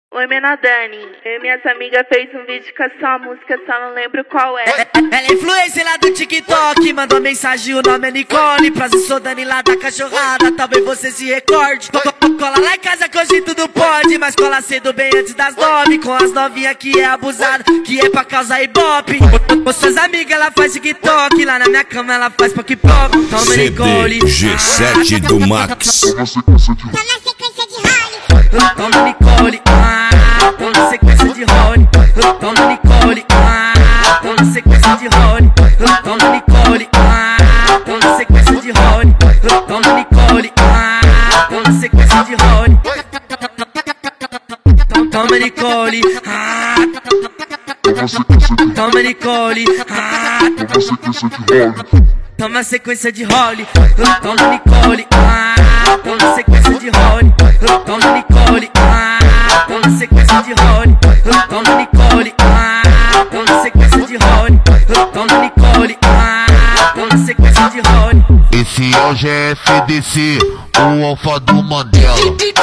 Oi, Mena Dani. Eu e minhas amigas fez um vídeo com a sua música, só não lembro qual é. Ela é influencer lá do TikTok, mandou mensagem, o nome é Nicole. Prazer, sou Dani lá da cachorrada, talvez você se recorde. Cola lá em casa que hoje tudo pode, mas cola cedo bem antes das 9. Com as novinhas que é abusada, que é pra causar ibope. Com suas amigas ela faz TikTok, lá na minha cama ela faz pop-pop. Toma Nicole, G7 do Max. Tá na sequência de role. Toma Nicole, tô na sequência de role. Toma Nicole, tô na sequência de role. Toma Nicole, tô na sequência de role. Toma Nicole, tô na sequência de role. Toma Nicole, toma Nicole, toma sequência de role. Toma Nicole, toma sequência de role. Toma Nicole, toma sequência de role. Toma Nicole, toma sequência de role. Toma Nicole, toma sequência de role. Esse é o GFDC, o alfa do Mandela.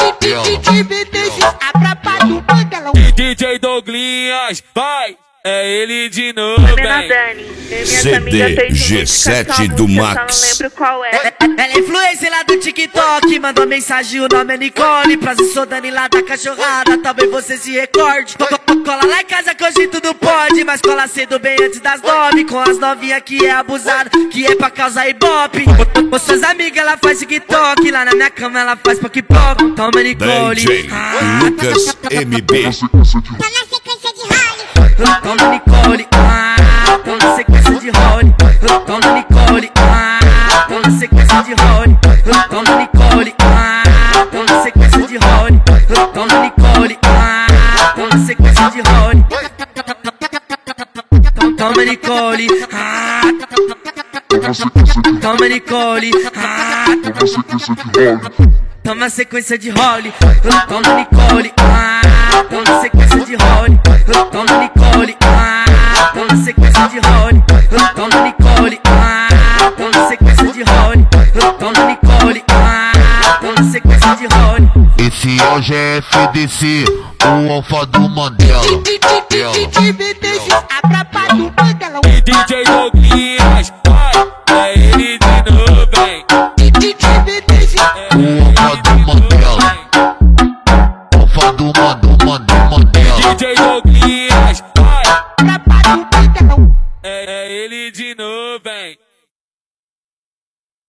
DJ Douglinhas, vai! É ele de novo, Oi, Mena Dani. Eu e minhas amigas fez um vídeo G7 com a sua do música, Max. só não lembro qual é. Ela é influencer lá do TikTok, mandou mensagem, o nome é Nicole. Prazer, sou Dani lá da cachorrada, talvez você se recorde. Cola lá em casa que hoje tudo pode, mas cola cedo bem antes das 9. Com as novinhas que é abusada, que é pra causar ibope. Com suas amigas ela faz TikTok, lá na minha cama ela faz pop-pop. Toma Nicole, DJ Lucas MB. Tá na sequência de role. toma Nicole, toma sequência de role. Toma Nicole, toma sequência de role. Toma Nicole, toma sequência de role. Toma Nicole, toma sequência de role. Toma Nicole, toma Nicole, toma sequência de role. Toma Nicole, toma sequência de role. Toma Nicole, toma sequência de role. Toma Nicole, toma sequência de role. Toma Nicole, toma sequência de role. Esse é o GFDC, o alfa do Mandela. DJ Douglinhas.